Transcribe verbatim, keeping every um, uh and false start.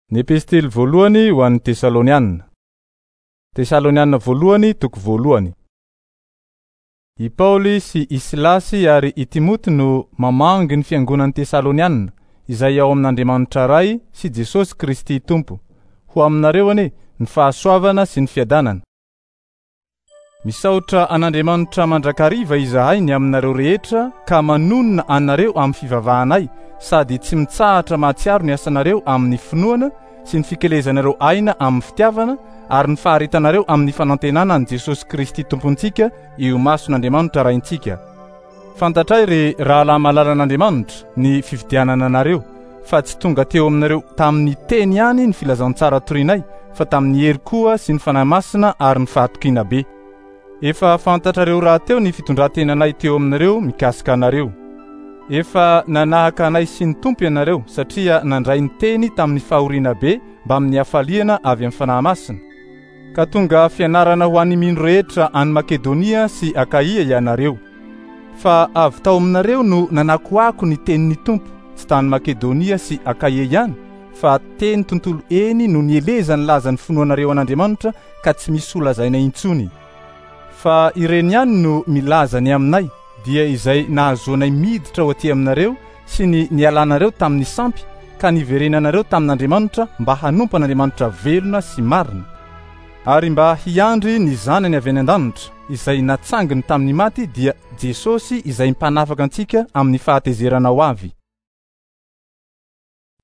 Ny epistily voalohany ho an'ny Tesalonianina. Tesalonianina voalohany toko voalohany. I Pauli sy i Silasy ary i Timoty no mamangy ny fiangonan'ny Tesalonianina, izay ao amin'Andriamanitra ray sy Jesosy Kristy Tompo. Ho aminareo ane ny fahasoavana sy ny fiadanana. Misaotra an'Andriamanitra mandrakariva izahay ny aminareo rehetra ka manonona anareo amin'ny fivavahanay, sady tsy mitsahatra mahatsiaro ny asanareo amin'ny finoana sy ny fikelezanareo aina amin'ny fitiavana ary ny faharitanareo amin'ny fanantenana an' Jesosy Kristy Tompontsika io mason'Andriamanitra raintsika. Fantatray re rahalahy malalan'Andriamanitra ny fifidianana anareo, fa tsy tonga teo aminareo tamin'ny teny ihany ny filazantsara torinay, fa tamin'ny hery koa sy ny fanahy masina ary ny fahatokina be. Efa fantatrareo raha teo ny fitondrantenanay teo aminareo mikasika anareo. Efa nanahaka anay sy ny Tompo ianareo, satria nandray ny teny tamin'ny fahoriana be mba amin'ny hafaliana avy amin'ny fanahy masina. Ka tonga fianarana ho an'ny mino rehetra any Makedonia sy Akaia ianareo. Fa avy tao aminareo no nanakoako ny tenin'ny Tompo, tsy tany Makedonia sy Akaia ihany, fa teny tontolo eny no nieleza ny lazan'ny finoanareo an'Andriamanitra ka tsy misy olazaina intsony. Fa ireny ihany no milaza ny aminay, dia izay nahazoanay miditra ho aty aminareo sy ny nialanareo tamin'ny sampy ka niverenanareo tamin'Andriamanitra mba hanompa n'Andriamanitra velona sy marina. Ary mba hiandry ny zanany avy any an-danitra izay natsanginy tamin'ny maty, dia Jesosy izay mpanafaka antsika amin'ny fahatezerana ho avy.